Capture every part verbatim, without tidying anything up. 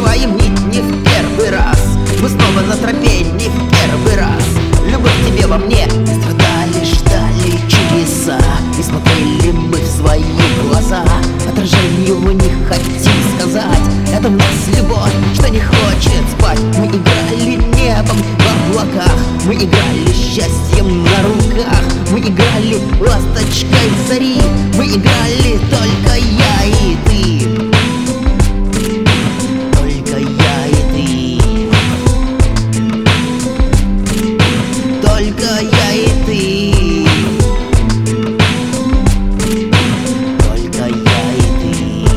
проживаем нить не в первый раз. Мы снова на тропе не в первый раз. Любовь к тебе во мне. Страдали, ждали чудеса, и смотрели мы в свои глаза. Отражению в них хотим сказать: это в нас любовь, что не хочет спать. Мы играли небом в облаках, мы играли счастьем на руках, мы играли ласточкой зари, мы играли только я и ты. Только я и ты. Только я и ты. Только я и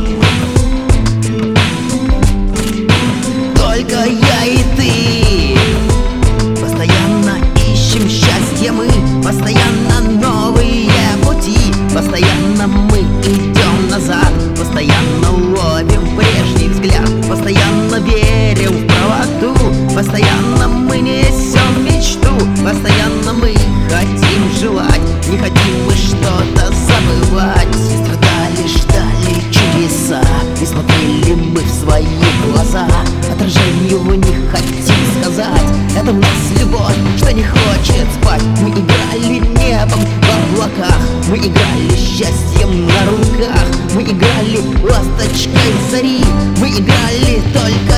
ты. Только я и ты. Постоянно ищем счастье мы, постоянно новые пути, постоянно мы идем назад, постоянно ловим прежний взгляд, постоянно верим в правоту, постоянно мы несем мечту, постоянно мы хотим желать, не хотим мы что-то забывать. Страдали, ждали чудеса, и смотрели мы в свои глаза. Отражению в них хотим сказать: это в нас любовь, что не хочет спать. Мы играли небом в облаках, мы играли счастьем на руках, мы играли ласточкой зари, мы играли только